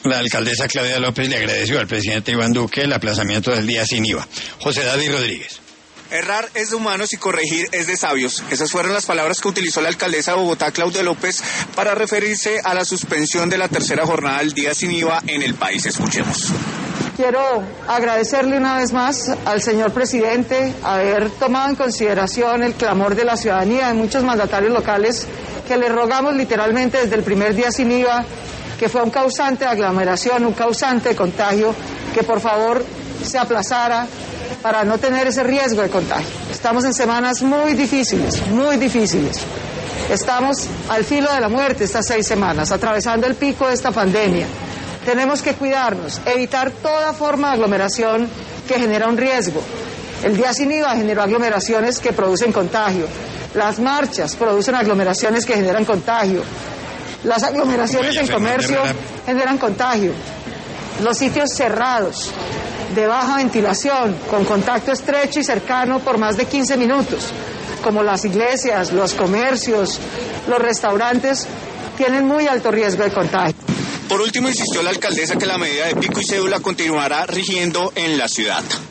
La alcaldesa Claudia López le agradeció al presidente Iván Duque el aplazamiento del día sin IVA. José David Rodríguez. Errar es de humanos y corregir es de sabios. Esas fueron las palabras que utilizó la alcaldesa de Bogotá, Claudia López, para referirse a la suspensión de la tercera jornada del día sin IVA en el país. Escuchemos. Quiero agradecerle una vez más al señor presidente haber tomado en consideración el clamor de la ciudadanía, de muchos mandatarios locales, que le rogamos literalmente desde el primer día sin IVA, que fue un causante de aglomeración, un causante de contagio, que por favor se aplazara para no tener ese riesgo de contagio. Estamos en semanas muy difíciles, muy difíciles. Estamos al filo de la muerte estas 6 semanas, atravesando el pico de esta pandemia. Tenemos que cuidarnos, evitar toda forma de aglomeración que genera un riesgo. El día sin IVA generó aglomeraciones que producen contagio. Las marchas producen aglomeraciones que generan contagio. Las aglomeraciones en comercio generan contagio. Los sitios cerrados, de baja ventilación, con contacto estrecho y cercano por más de 15 minutos, como las iglesias, los comercios, los restaurantes, tienen muy alto riesgo de contagio. Por último, insistió la alcaldesa que la medida de pico y cédula continuará rigiendo en la ciudad.